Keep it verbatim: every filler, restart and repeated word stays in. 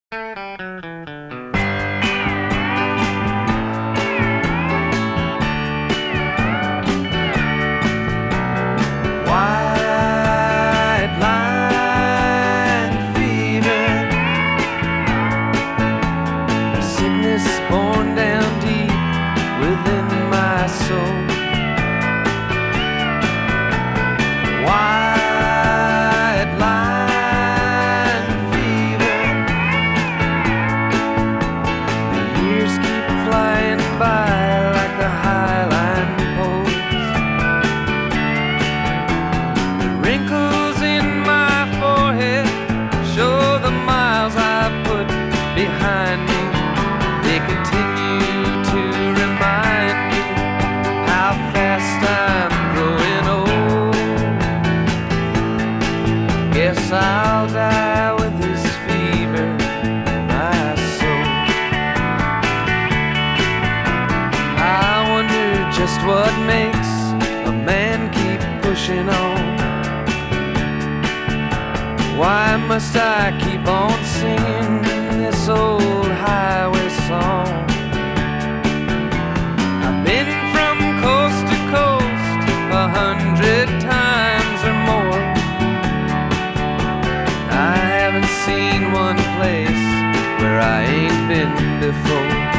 White line fever, a sickness born down deep within my soul. White line fever, the years keep flying by like the highline poles. The wrinkles in my forehead show the miles I've put behind me. They continue to remind me how fast I'm growing old. Guess I'll die with this fever in my soul. I wonder just what makes a man keep pushing on. Why must I keep on singing this old highway song? I've been from coast to coast a hundred times or more. I haven't seen one place where I ain't been before.